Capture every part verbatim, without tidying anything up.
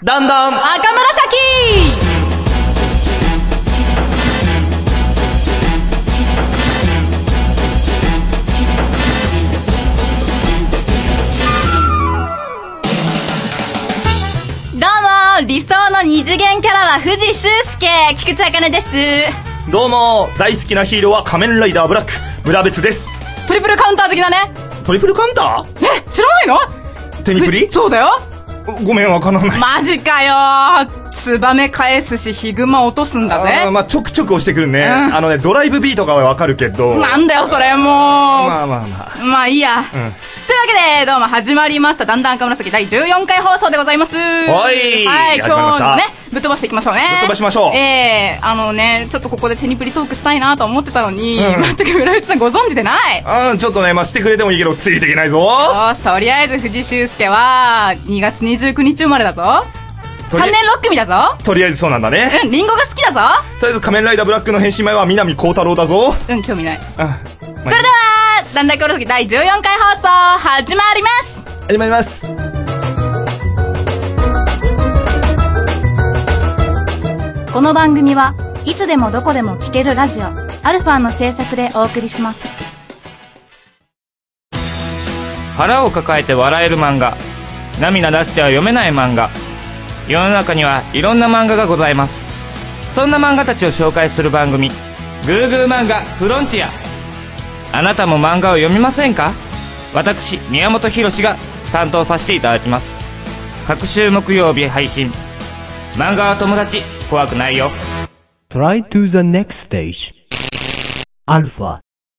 だんだん赤紫。どうも、理想の二次元キャラは藤修介、菊池茜です。 どうも、大好きなヒーローは仮面ライダーブラック村別です。 トリプルカウンター的なね。 トリプルカウンター？ え、知らないの？ テニプリ？ そうだよ。 ごめん、わからない。 マジかよ。ツバメ返すしヒグマ落とすんだぜ。 あ、まあ、ちょくちょく押してくるね、うん、あのねドライブビーとかはわかるけど。 なんだよそれもう。 まあまあまあまあいいや、うん、というわけでどうも始まりましただんだん赤紫だいじゅうよんかい放送でございます。 はい、 はい、今日のねぶっ飛ばしていきましょうね。 ぶっ飛ばしましょう。 えー、あのねちょっとここでテニプリトークしたいなと思ってたのに、うん、全く浦内さんご存知でない。 うん、ちょっとねまあしてくれてもいいけどついていけないぞ。 よし、とりあえず藤修介はにがつにじゅうくにち生まれだぞ。さんねんろっ組だぞ。 とりあえずそうなんだね。 うん、リンゴが好きだぞ。 とりあえず仮面ライダーブラックの変身前は南光太郎だぞ。 うん、興味ない。 うん、まあ、 それではだんだん赤紫だいじゅうよんかい放送始まります。 始まります。 この番組はいつでもどこでも聴けるラジオアルファの制作でお送りします。 腹を抱えて笑える漫画、涙出しては読めない漫画、世の中にはいろんな漫画がございます。そんな漫画たちを紹介する番組、グーグー漫画フロンティア。あなたも漫画を読みませんか？私宮本浩が担当させていただきます。各週木曜日配信。漫画は友達、怖くないよ。 Try to the next stage アルファ。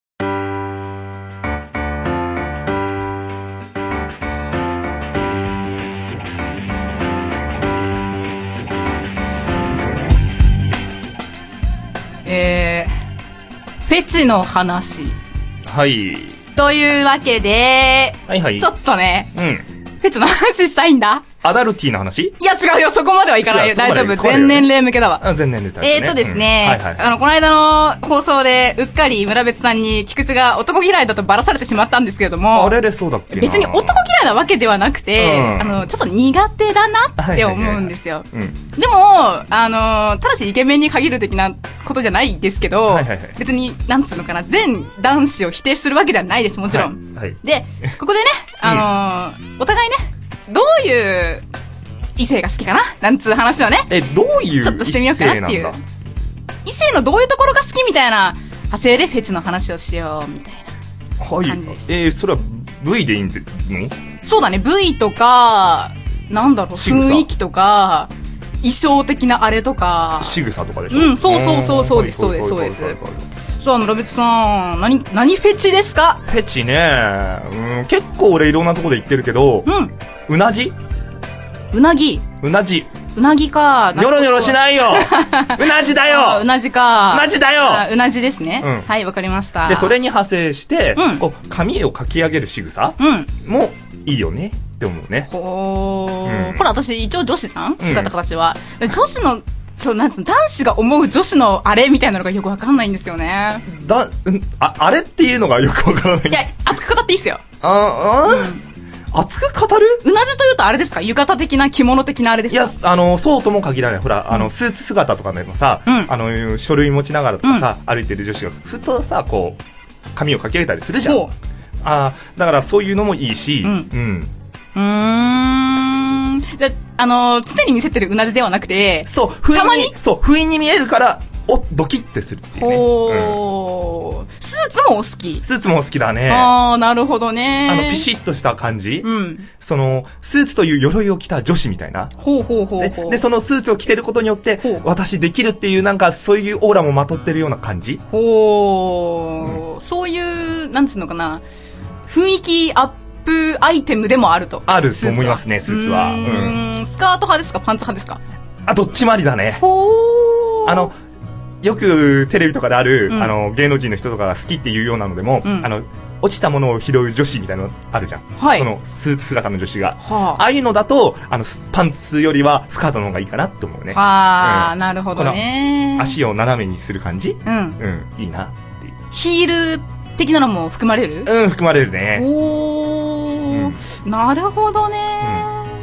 えー、フェチの話。 はい。 というわけで、 はいはい。 ちょっとね、 うん。 フェチの話したいんだ。 アダルティーの話？ いや違うよ、そこまではいかないよ。大丈夫。全年齢向けだわ。 あ、全年齢だね。 えーとですね、 うん、はいはい。 あの、この間の放送で、うっかり村別さんに菊池が男嫌いだとバラされてしまったんですけれども。 あれれそうだっけな。 別に男嫌いなわけではなくて、うん、あの、ちょっと苦手だなって思うんですよ。はいはいはいはい、うん、でも、あの、ただしイケメンに限る的なことじゃないですけど、はいはいはい、別に、なんつうのかな、全男子を否定するわけではないです、もちろん。はいはい、で、ここでね、あの、うん、お互いね、どういう異性が好きかななんつう話をね。 え、どういうちょっとしてみようかなっていう。異性のどういうところが好きみたいな派生でフェチの話をしようみたいな感じです。 はい。えー、それは V でいいんの？ そうだね、V とか、なんだろう、雰囲気とか、衣装的なあれとか。 仕草とかでしょ？ うん、そうそうそう、そうです、そうです、そうです。そう、あの、ロベツさん、何、何フェチですか？ フェチね、うん、結構俺いろんなとこで言ってるけど、うん。うなじ？ うなぎ。 うなじ。 うなぎか。 ニョロニョロしないようなじだようなじか。 うなじだようなじですね。うん、はい、わかりました。 で、それに派生して、うん、こう、髪をかき上げる仕草、うん、もいいよねって思うね。 ほー。うん、ほら、私一応女子じゃん姿形は。うん、女子の、そう、なんつうの、男子が思う女子のあれみたいなのがよくわかんないんですよね。 だ、うん、あ、あれっていうのがよくわからない。 いや、熱く語っていいっすよ。 あ、あ、うん熱く語る？ うなじというとあれですか？浴衣的な着物的なあれですか？ いや、あの、そうとも限らない。ほら、うん、あの、スーツ姿とかでもさ、うん、あの、書類持ちながらとかさ、うん、歩いてる女子が、ふとさ、こう、髪をかき上げたりするじゃん。あ、だからそういうのもいいし、うん。うん。 うーん。じゃ、あの、常に見せてるうなじではなくて、 そう、不意に、そう、不意に見えるから、お、ドキッてするっていうね。 ほー、うん。スーツもお好き？ スーツも好きだね。 あー、なるほどね。 あの、ピシッとした感じ。うん。その、スーツという鎧を着た女子みたいな。 ほうほうほうほう。 で、でそのスーツを着てることによって、私できるっていうなんか、そういうオーラもまとってるような感じ。 ほー、うん。そういう、なんつうのかな、雰囲気アップアイテムでもあると。 あると思いますね、スーツは。 うーん。うん、スカート派ですか？パンツ派ですか？ あ、どっちもありだね。 ほー。 あの、よくテレビとかである、うん、あの芸能人の人とかが好きっていうようなのでも、うん、あの落ちたものを拾う女子みたいなのあるじゃん、はい、そのスーツ姿の女子が、はあ、ああいうのだとあのパンツよりはスカートの方がいいかなって思うね。 ああ、うん、なるほどね。 足を斜めにする感じ、うん、うん、いいなっていう。 ヒール的なのも含まれる？ うん、含まれるね。 おー、うん、なるほどね。じ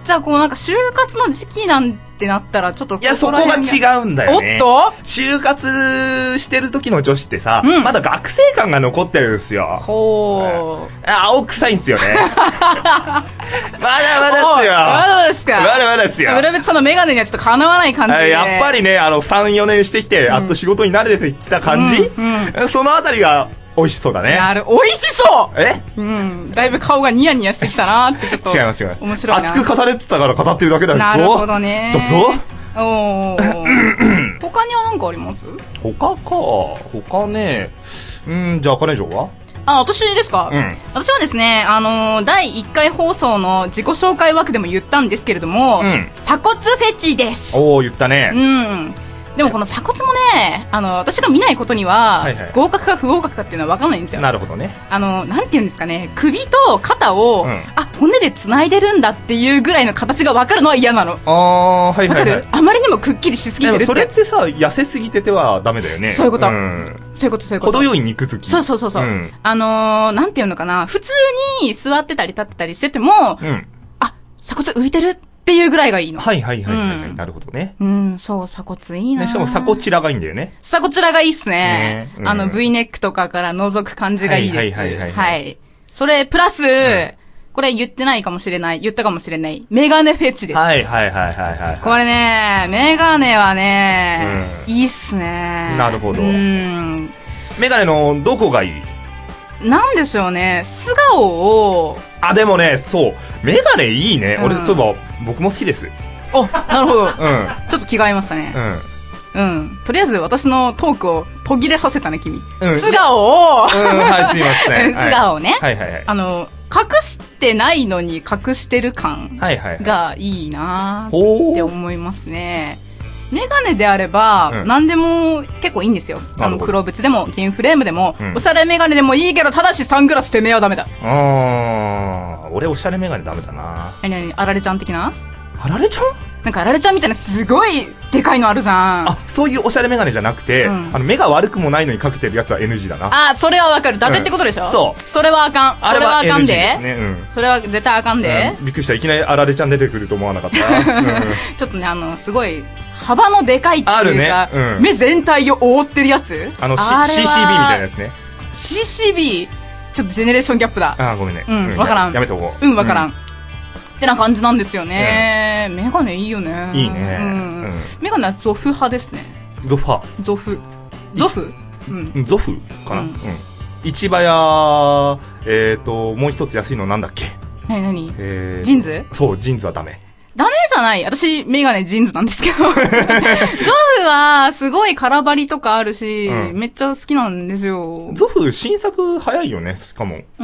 じゃあこうなんか就活の時期なんてなったらちょっといや、そこが違うんだよね。 おっと就活してる時の女子ってさ、うん、まだ学生感が残ってるんですよ。 ほー。 青臭いんすよね。まだまだっすよ。 まだですか。 まだまだっすよ。 村別さんのメガネにはちょっとかなわない感じで。 やっぱりね、あの、さん、よねんしてきて、うん、あっと仕事に慣れてきた感じ、うんうん、そのあたりが、美味しそうだね。 なる、美味しそう。 えうん。だいぶ顔がニヤニヤしてきたなってちょっと。 違います違います。 面白いな。 熱く語れてたから語ってるだけだよ。 なるほどね。 どうぞ。 おー。他には何かあります？ 他か。他ね。うん、じゃあ、金城は？ あ、私ですか？うん。私はですね、あのー、だいいっかい放送の自己紹介枠でも言ったんですけれども、うん、鎖骨フェチです。 おー、言ったね。 うん。でもこの鎖骨もね、あの、私が見ないことには、はいはい、合格か不合格かっていうのは分かんないんですよ。 なるほどね。 あの、なんていうんですかね、首と肩を、うん、あ、骨で繋いでるんだっていうぐらいの形が分かるのは嫌なの。 あー、はいはいはい。 わかる？あまりにもくっきりしすぎてるって。 でもそれってさ、痩せすぎててはダメだよね。 そういうこと。うん、そういうこと、そういうこと。 程よい肉付き。 そうそうそうそう。うん、あのー、なんていうのかな、普通に座ってたり立ってたりしてても、うん、あ、鎖骨浮いてるっていうぐらいがいいの。 はいはいはいはい、はいうん、なるほどね。 うん、そう、鎖骨いいな。 しかも鎖骨チラがいいんだよね。 鎖骨チラがいいっすね。ねうん、あの V ネックとかから覗く感じがいいです。はいはいはい、はい、はい。それ、プラス、うん、これ言ってないかもしれない、言ったかもしれない、メガネフェチです。 はいはいはいはいはい。 これね、メガネはね、うん、いいっすね。 なるほど。 うん。 メガネのどこがいい？ なんでしょうね、素顔を。 あ、でもね、そう。メガネいいね。うん、俺、そういえば、僕も好きです。 お、なるほど。うん。ちょっと気が合いましたね。 うん。 うん。とりあえず私のトークを途切れさせたね、君。うん。素顔を。うん、 はい、すいません。 素顔をね。 はいはいはい。 あの、隠してないのに隠してる感がいいなーって思いますね。メガネであれば、うん、何でも結構いいんですよ。あの、黒縁でも、銀フレームでも、うん、おしゃれメガネでもいいけど、ただしサングラスてめえはダメだ。 あー、俺おしゃれメガネダメだな。 なになに、あられちゃん的な？ あられちゃん？ なんかあられちゃんみたいなすごいでかいのあるじゃん。 あ、そういうおしゃれメガネじゃなくて、うん、あの、目が悪くもないのにかけてるやつは エヌジー だな。 あ、それはわかる。伊達ってことでしょ、うん、そう。それはあかん。それはあかんで。ですね、うん。それは絶対あかんで。 うん、びっくりした。いきなりあられちゃん出てくると思わなかった。うん、 ちょっとね、あの、すごい、幅のでかいっていうか、ねうん、目全体を覆ってるやつあの、シーシービー みたいなやつね。 シーシービー? ちょっとジェネレーションギャップだ。 あ、ごめんね。 うん、わ、うん、からん。 やめとこう。うん、わからん。うん、ってな感じなんですよね。うん、メガネいいよね。 いいね。うん。うん、 メガネはゾフ派ですね。 ゾフ派。 ゾフ。ゾフうん。ゾフかな、うん、うん。市場屋、えっ、ー、と、もう一つ安いのなんだっけ？ なになに？えー、ジーンズ？ そう、ジーンズはダメ。 ダメじゃない。私、メガネジーンズなんですけど。ゾフは、すごい空張りとかあるし、うん、めっちゃ好きなんですよ。 ゾフ、新作早いよね、しかも。 うん。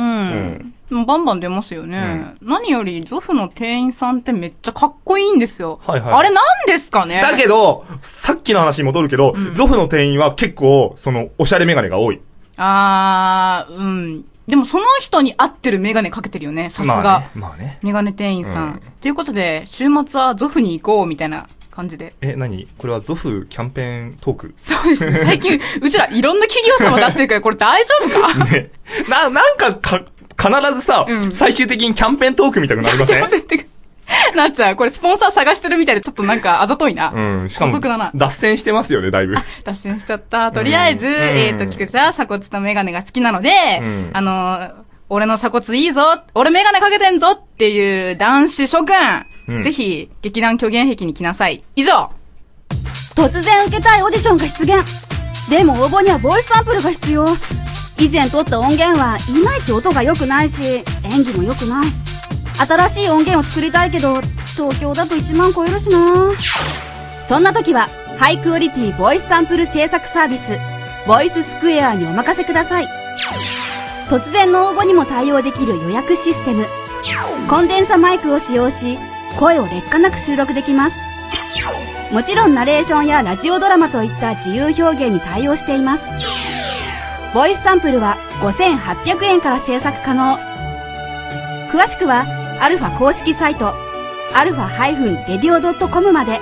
うん、バンバン出ますよね、うん。何より、ゾフの店員さんってめっちゃかっこいいんですよ。はいはい。あれなんですかね？ だけど、さっきの話に戻るけど、うん、ゾフの店員は結構、その、おしゃれメガネが多い。 あー、うん。でもその人に合ってるメガネかけてるよね、さすが。 まあね。まあね。 メガネ店員さん。と、うん、いうことで、週末はゾフに行こうみたいな感じで。 え、何？これはゾフキャンペーントーク？ そうですね。最近、うちらいろんな企業さんも出してるから、これ大丈夫か？ね。 な、なんかか、必ずさ、うん、最終的にキャンペーントークみたいになりません？キャンペーンってなっちゃう。これスポンサー探してるみたいでちょっとなんかあざといな。 うん。しかも、脱線してますよね、だいぶ。 脱線しちゃった。とりあえず、うん、えっと、菊池は鎖骨とメガネが好きなので、うん、あの、俺の鎖骨いいぞ、俺メガネかけてんぞっていう男子諸君、うん、ぜひ劇団虚言癖に来なさい。以上。 突然受けたいオーディションが出現。でも応募にはボイスサンプルが必要。以前撮った音源はいまいち音が良くないし、演技も良くない。新しい音源を作りたいけど、東京だといちまん超えるしな。そんな時は、ハイクオリティボイスサンプル制作サービス、ボイススクエアにお任せください。突然の応募にも対応できる予約システム。コンデンサマイクを使用し、声を劣化なく収録できます。もちろんナレーションやラジオドラマといった自由表現に対応しています。ボイスサンプルはごせんはっぴゃくえんから制作可能。詳しくはアルファ公式サイトアルファレディオドットコムまで。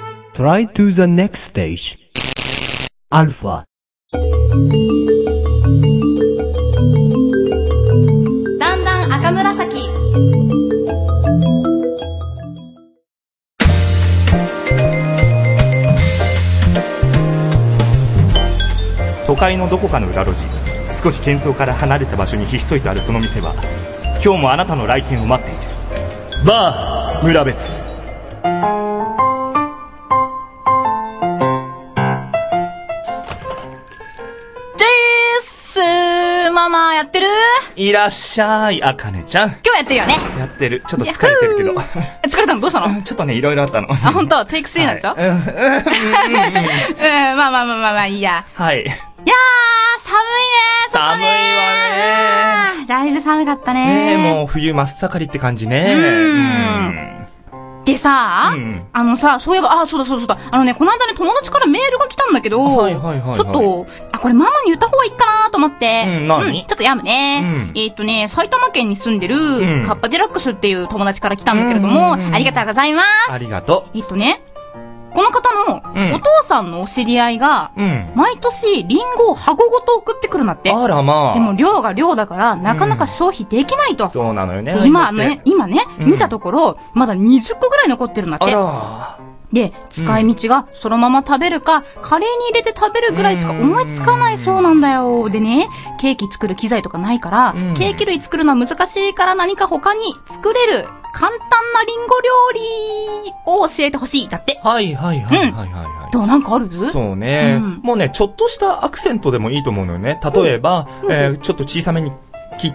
Try to the next stage アルファ。 だんだん赤紫。 都会のどこかの裏路地、少し喧騒から離れた場所にひっそりとあるその店は、今日もあなたの来店を待っている。バー村別。 ママやってる？ いらっしゃい、あかねちゃん。 今日やってるよね。 やってる。ちょっと疲れてるけど。 疲れたの？どうしたの？ ちょっとね、いろいろあったの。 あ、本当？テイクスリーなんでしょ？はい、うん。うん、まあまあまあまあまあいいや。 はい。いやー、 寒いねー、 寒いわねー。 だいぶ寒かったねー。 ねえ、もう冬真っ盛りって感じね。 うん。でさ、うん、あのさ、そういえば、あ、そうだそうだそうだ、あのね、この間ね、友達からメールが来たんだけど、はいはいはいはい、ちょっと、あ、これママに言った方がいいかなと思って、 うん、何？ うん、ちょっとやむね、うん、えーっとね、埼玉県に住んでる、うん、カッパデラックスっていう友達から来たんだけれども、うんうんうん、ありがとうございます。 ありがとう。えーっとね、この方のお父さんのお知り合いが、うん、毎年リンゴを箱ごと送ってくるんだって。 あらまあ。 でも量が量だから、なかなか消費できないと。うん、 そうなのよね。 今ね、今ね、うん、見たところ、まだにじゅっこぐらい残ってるんだって。 あら。 で、使い道がそのまま食べるか、カレーに入れて食べるぐらいしか思いつかないそうなんだよ。でね、ケーキ作る機材とかないから、うん、ケーキ類作るのは難しいから何か他に作れる簡単なリンゴ料理を教えてほしい。だって。 はいはいはいはいはい、はい。 どうなんかある？ そうね、うん。もうね、ちょっとしたアクセントでもいいと思うのよね。例えば、うん、えー、ちょっと小さめに切って、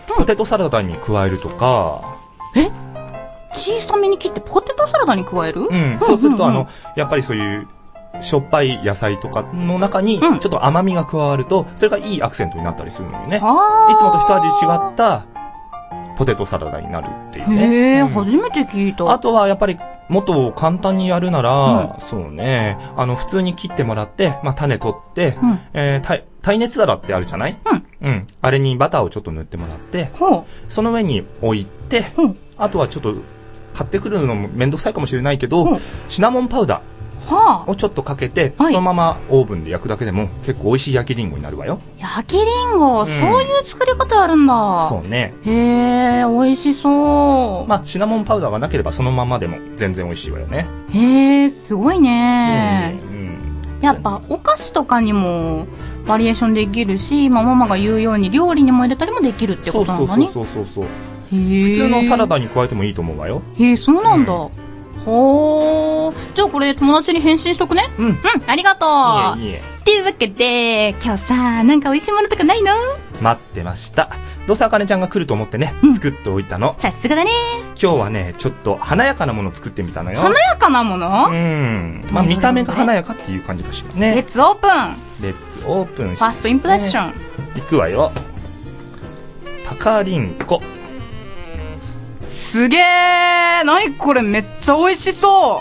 ポテトサラダに加えるとか。 え？小さめに切ってポテトサラダに加える？ うん。そうすると、うんうんうん、あの、やっぱりそういう、しょっぱい野菜とかの中に、ちょっと甘みが加わると、それがいいアクセントになったりするのよね。いつもと一味違った、ポテトサラダになるっていうね。 へー、うん、初めて聞いた。 あとはやっぱり、もっと簡単にやるなら、うん、そうね、あの、普通に切ってもらって、まあ、種取って、うん、えー、耐熱皿ってあるじゃない？うん。うん。あれにバターをちょっと塗ってもらって、その上に置いて、うん、あとはちょっと、買ってくるのもめんどくさいかもしれないけど、うん、シナモンパウダーをちょっとかけて、はあ、そのままオーブンで焼くだけでも結構美味しい焼きリンゴになるわよ。 焼きリンゴ、うん、そういう作り方あるんだ。 そうね。 へー、美味しそう。 まあシナモンパウダーがなければそのままでも全然美味しいわよね。 へー、すごいね、うんうん、やっぱお菓子とかにもバリエーションできるし、まあ、ママが言うように料理にも入れたりもできるってことなんだね。 そうそうそうそうそう。普通のサラダに加えてもいいと思うわよ。 へえ、そうなんだ。うん、ほー。じゃあこれ友達に返信しとくね。うん。うん、ありがとう。いえいえ。っていうわけで、今日さ、なんか美味しいものとかないの？ 待ってました。どうせあかねちゃんが来ると思ってね、うん、作っておいたの。 さすがだね。 今日はね、ちょっと華やかなものを作ってみたのよ。 華やかなもの？ うん。まあ見た目が華やかっていう感じかしらね。 レッツオープン。 レッツオープンして、ね。 ファーストインプレッション。 いくわよ。タカリンコ。 すげー、なにこれ、めっちゃ美味しそう。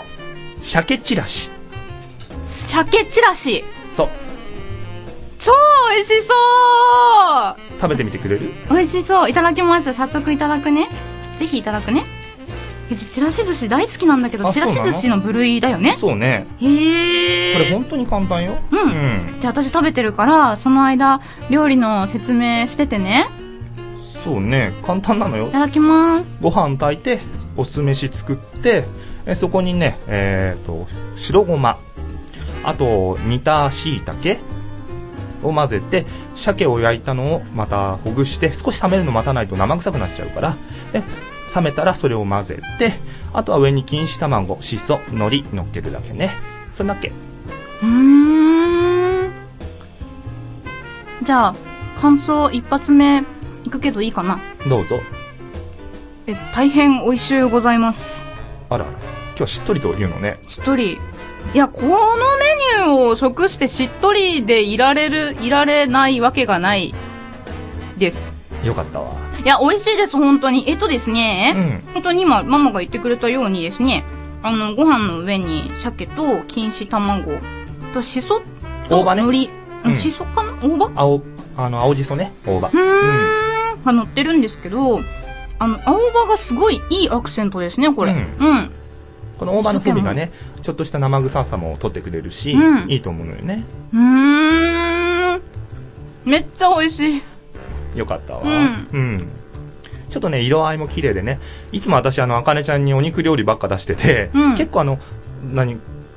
鮭チラシ。 鮭チラシ。 そう。 超美味しそう。 食べてみてくれる？ 美味しそう。いただきます。早速いただくね。ぜひいただくね。チラシ寿司大好きなんだけど、チラシ寿司の部類だよね。 そうね。 へー。 これ本当に簡単よ。 うん。うん、じゃあ私食べてるから、その間、料理の説明しててね。 そうね、簡単なのよ。 いただきます。 ご飯炊いてお酢飯作って、えそこにね、えーと白ごま、あと煮た椎茸を混ぜて、鮭を焼いたのをまたほぐして、少し冷めるの待たないと生臭くなっちゃうから、で冷めたらそれを混ぜて、あとは上に錦糸卵、しそ、海苔乗っけるだけね。それだけ。 うーん。じゃあ感想一発目いくけどいいかな。 どうぞ。 え、大変美味しゅうございます。 あらあら、今日はしっとりと言うのね。 しっとり。いや、このメニューを食してしっとりでいられるいられないわけがないです。 よかったわ。 いや、美味しいです、本当に。えっとですね、うん、本当に今ママが言ってくれたようにですね、あのご飯の上に鮭と錦糸卵としそと海苔、 うん、 しそかな、大葉、 青あの青じそね、大葉。 うーん。が乗ってるんですけど、あの青葉がすごいいいアクセントですね、これ。うん。うん、 この大葉の風味がね、ちょっとした生臭さも取ってくれるし、うん、いいと思うのよね。 うーん。めっちゃ美味しい。 よかったわ。うん。うん。ちょっとね、色合いも綺麗でね、いつも私あのあかねちゃんにお肉料理ばっか出してて、うん、結構あの何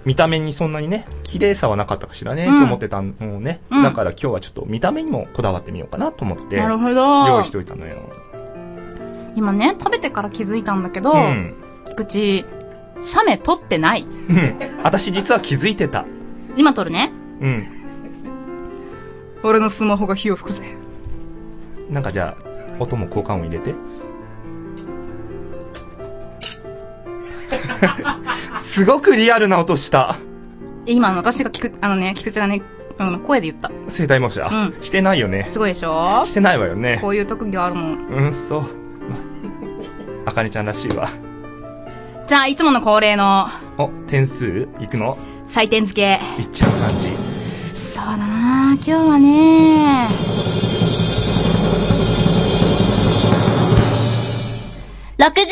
見た目にそんなにね、綺麗さはなかったかしらね、うん、と思ってたのね、うん。だから今日はちょっと見た目にもこだわってみようかなと思って。 なるほど。 用意しておいたのよ。 今ね、食べてから気づいたんだけど、うん、菊池、写メ撮ってない。 うん。私実は気づいてた。 今撮るね。 うん。 俺のスマホが火を吹くぜ。 なんかじゃあ、音も交換音入れて。すごくリアルな音した。 今私が聞く、あのね、菊池がね、あの声で言った。 声帯模写、うん、してないよね。 すごいでしょ。 してないわよね。 こういう特技あるもん。 うん、そう。あかねちゃんらしいわ。 じゃあ、いつもの恒例の。 お、点数いくの？ 採点付け。 いっちゃう感じ。 そうだな、今日はね。ろくじゅうごてんです。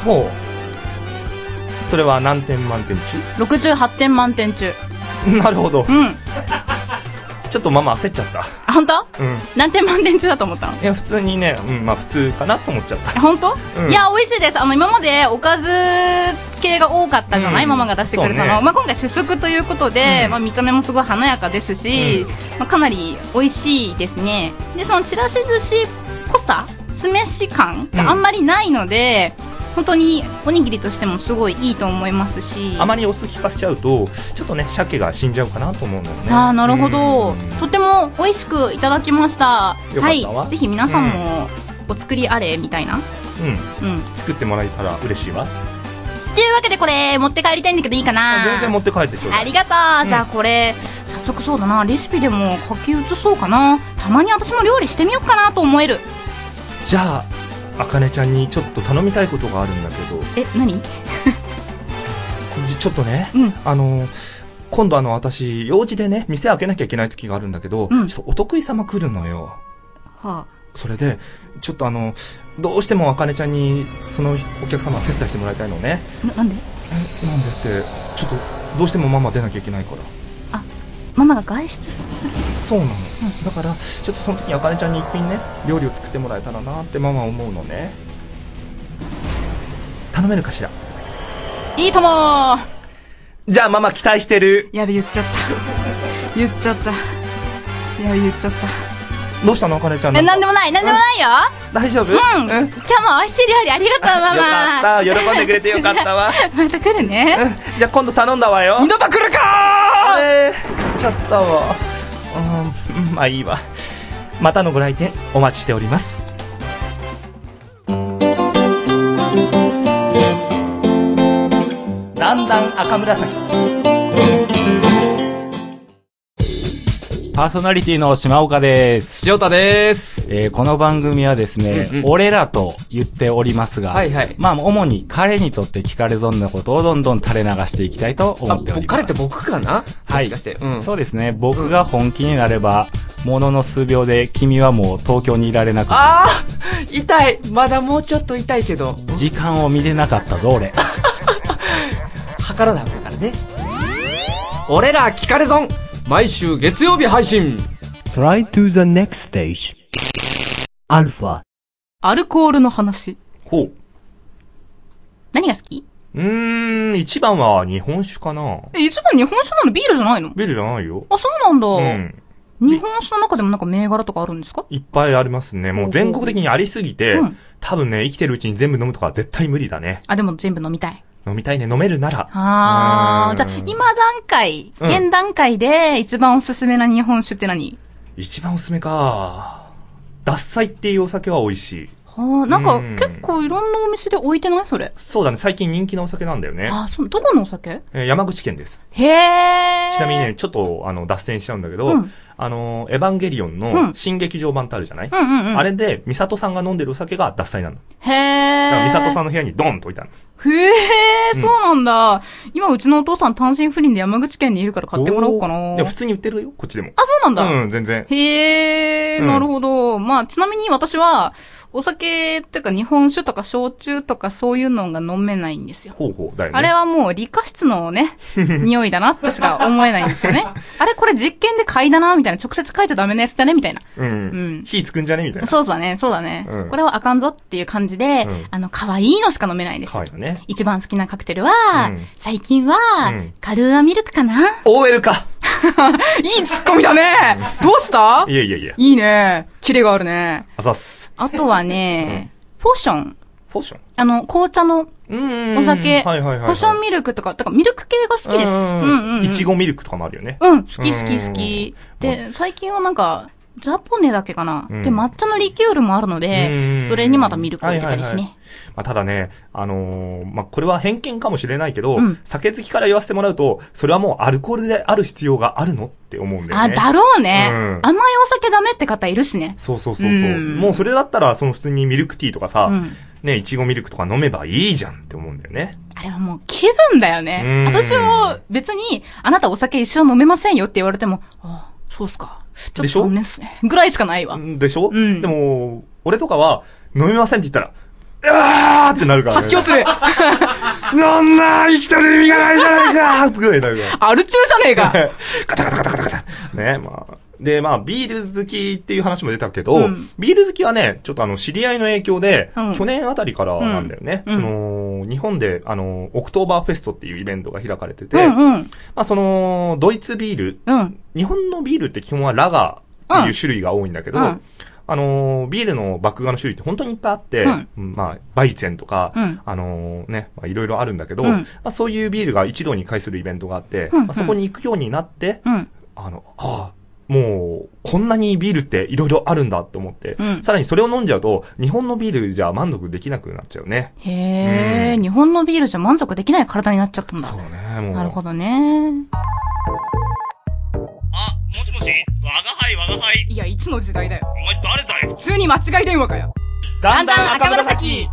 ほう。それは何点満点中？ ろくじゅうはちてん満点中。 なるほど。 うん。 ちょっとママ焦っちゃった。 あ、本当？ うん。 何点満点中だと思ったの？ いや、普通にね、うん、まあ普通かなと思っちゃった。 本当？ うん、 いや、美味しいです。あの、今までおかず系が多かったじゃない、うん、ママが出してくれたの。ね、まあ今回主食ということで、うん、まあ見た目もすごい華やかですし、うん、まあかなり美味しいですね。で、そのちらし寿司っぽさ、酢飯感があんまりないので、うん本当におにぎりとしてもすごいいいと思いますし、 あまりお酢効かしちゃうとちょっとね鮭が死んじゃうかなと思うのよね。 ああなるほど。とても美味しくいただきました。はい、ぜひ皆さんもお作りあれみたいな、 うん、うん、作ってもらえたら嬉しいわ。 というわけでこれ持って帰りたいんだけどいいかな。 全然持って帰ってちょうだい。 ありがとう、うん、じゃあこれ早速そうだなレシピでも書き写そうかな。たまに私も料理してみようかなと思える。 じゃああかねちゃんにちょっと頼みたいことがあるんだけど。 え、何？ ちょっとね、うん、あの今度あの私用事でね店開けなきゃいけない時があるんだけど、うん、ちょっとお得意様来るのよ。 はあ。 それでちょっとあのどうしてもあかねちゃんにそのお客様接待してもらいたいのね。 な、なんで？ え、なんでってちょっとどうしてもママ出なきゃいけないから。 あ、ママが外出する。 そうなの、うん、だからちょっとその時にあかねちゃんに一品ね料理を作ってもらえたらなってママは思うのね。頼めるかしら。 いいとも。 じゃあママ期待してる。 やべ言っちゃった言っちゃったいや言っちゃった。 どうしたのあかねちゃん。 え、なんでもないなんでもないよ。 大丈夫？ うん。今日も美味しい料理ありがとうママ。 よかった喜んでくれてよかったわ。 また来るね、 うん、じゃあ今度頼んだわよ。 二度と来るかー。あれちゃったわ。うん、まあいいわ。またのご来店お待ちしております。だんだん赤紫。 パーソナリティの島岡です。 塩田です。 えー、この番組はですね、うんうん、俺らと言っておりますが、はいはい、まあ主に彼にとって聞かれ損なことをどんどん垂れ流していきたいと思っております。 あ、彼って僕かな？ はい。 もしかして、うん。 そうですね。僕が本気になれば、ものの数秒で君はもう東京にいられなくなる。 あー痛い。まだもうちょっと痛いけど。 時間を見れなかったぞ、俺。 測らなあかんからね。俺ら聞かれ損毎週月曜日配信。 Try to the next stage アルファ。 アルコールの話。 ほう。 何が好き？ うーん、一番は日本酒かな。 え、一番日本酒なの？ビールじゃないの？ ビールじゃないよ。 あ、そうなんだ。 うん。 日本酒の中でもなんか銘柄とかあるんですか？ いっぱいありますね。もう全国的にありすぎて、うん、多分ね、生きてるうちに全部飲むとかは絶対無理だね。 あ、でも全部飲みたい。 飲みたいね、飲めるなら。 あー、じゃあ、今段階、うん、現段階で一番おすすめな日本酒って何？ 一番おすすめか。獺祭っていうお酒は美味しい。 はあ、なんか、結構いろんなお店で置いてないそれ。 そうだね、最近人気なお酒なんだよね。 あ、そう、どこのお酒？ えー、山口県です。 へー。 ちなみにね、ちょっと、あの、脱線しちゃうんだけど、うん、あの、エヴァンゲリオンの新劇場版ってあるじゃない？うんうんうんうん、あれで、ミサトさんが飲んでるお酒が獺祭なの。 へー。 だからミサトさんの部屋にドンと置いたの。 へー、そうなんだ。今、うちのお父さん単身赴任で山口県にいるから買ってもらおうかな。 いや、普通に売ってるよ、こっちでも。 あ、そうなんだ。 うん、全然。 へー、うん、なるほど。まあ、ちなみに私は、お酒っていうか日本酒とか焼酎とかそういうのが飲めないんですよ。 ほうほうだよね。 あれはもう理科室のね、匂いだなってしか思えないんですよね。あれこれ実験で嗅いだなみたいな、直接嗅いちゃダメなやつだねみたいな。 うん。うん。火つくんじゃねみたいな。 そうだね、そうだね。うん、これはあかんぞっていう感じで、うん、あの、可愛いのしか飲めないです。 可愛いのね。 ね。 一番好きなカクテルは、うん、最近は、うん、カルーアミルクかな。 オーエル かいいツッコミだね。どうした？ いやいやいや。 いいね。キレがあるね。 あざっす。 あとはね、うん、ポーション。 ポーションあの、紅茶のお酒。はいはいはい、はい。ポーションミルクとか、だからミルク系が好きです。うんうんうん。 いちごミルクとかもあるよね。 うん、好き好き好き。で、最近はなんか、ジャポネだけかな、うん、で、抹茶のリキュールもあるので、それにまたミルクを入れたりしてね。はいはいはい、 まあ、ただね、あのー、まあ、これは偏見かもしれないけど、うん、酒好きから言わせてもらうと、それはもうアルコールである必要があるのって思うんだよね。 あ、だろうね、うん。甘いお酒ダメって方いるしね。 そうそうそうそう。うん、もうそれだったら、その普通にミルクティーとかさ、うん、ね、いちごミルクとか飲めばいいじゃんって思うんだよね。 あれはもう気分だよね。私も別に、あなたお酒一生飲めませんよって言われても、ああ、そうっすか。ちょっと残念っすね。ぐらいしかないわ。 でしょ、うん、でも、俺とかは、飲めませんって言ったら、うわーってなるからね。 発狂する。 そんな生きてる意味がないじゃないかーってぐらいになるから。 アル中じゃねえか。 カタカタカタカタカタ。ね、まあ。で、まあ、ビール好きっていう話も出たけど、うん、ビール好きはね、ちょっとあの、知り合いの影響で、うん、去年あたりからなんだよね。うん、その、日本で、あの、オクトーバーフェストっていうイベントが開かれてて、うんうん、まあ、その、ドイツビール、うん、日本のビールって基本はラガーっていう種類が多いんだけど、うん、あの、ビールの麦芽の種類って本当にいっぱいあって、うん、まあ、バイツェンとか、うん、あのね、まあ、いろいろあるんだけど、うん、まあ、そういうビールが一堂に会するイベントがあって、うんうん、まあ、そこに行くようになって、うん、あの、ああ、もう、こんなにビールっていろいろあるんだと思って、うん、さらにそれを飲んじゃうと、日本のビールじゃ満足できなくなっちゃうね。 へー、うん、日本のビールじゃ満足できない体になっちゃったんだ。 そうね、もう。 なるほどね。 あ、もしもし、我が輩我が輩。 いや、いつの時代だよ。 お前誰だよ。 普通に間違い電話かよ。 だんだん赤紫。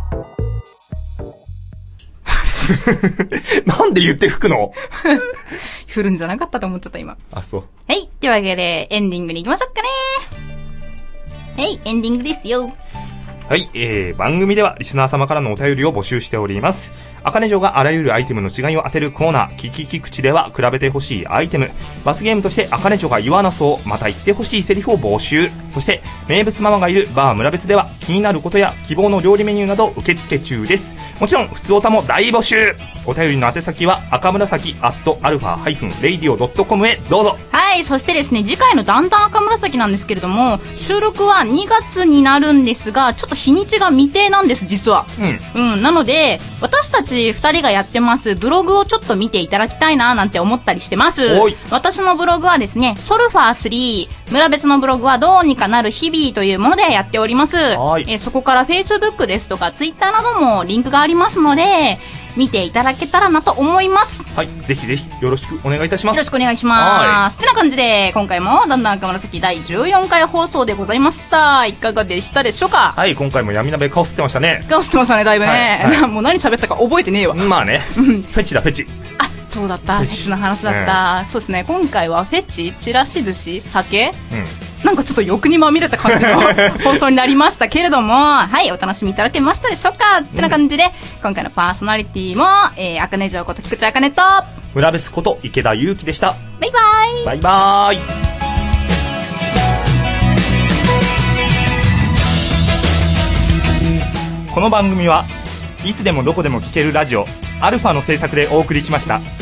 なんで言って吹くの振るんじゃなかったと思っちゃった今。 あ、そう。 はい。というわけで、エンディングに行きましょうかね。はい、エンディングですよ。 はい、えー、番組ではリスナー様からのお便りを募集しております。あかね城があらゆるアイテムの違いを当てるコーナー、キキキ口では比べてほしいアイテム、罰ゲームとしてあかね城が言わなそう、また言ってほしいセリフを募集。そして、名物ママがいるバー村別では気になることや希望の料理メニューなど受付中です。もちろん、普通オタも大募集。お便りの宛先は赤紫アットアルファハイフンレイディオドットコムへどうぞ。 はい、そしてですね、次回のだんだん赤紫なんですけれども、収録はにがつになるんですが、ちょっと日にちが未定なんです、実は。うん。うん、なので、私たちふたりがやってますブログをちょっと見ていただきたいななんて思ったりしてます。私のブログはですね、ソルファースリー、村別のブログはどうにかなる日々というものでやっております。えそこから Facebook ですとか Twitter などもリンクがありますので、見ていただけたらなと思います。 はい、ぜひぜひよろしくお願いいたします。 よろしくお願いします。ってな感じで、今回もだんだん赤紫だいじゅうよんかい放送でございました。いかがでしたでしょうか？ はい、今回も闇鍋顔吸ってましたね。 顔吸ってましたね、だいぶね。はいはい、もう何喋ったか覚えてねえわ。 まあね。フェチだ、フェチ。 あ、そうだった。フェチの話だった。ね、そうですね、今回はフェチ、ちらし寿司、酒、うん、なんかちょっと欲にまみれた感じの放送になりましたけれども、はい、お楽しみいただけましたでしょうか？ってな感じで、今回のパーソナリティも、えー、あかね城こと菊池あかねと、 村別こと池田祐希でした。 バイバイ。 バイバイ。この番組はいつでもどこでも聴けるラジオ、アルファの制作でお送りしました。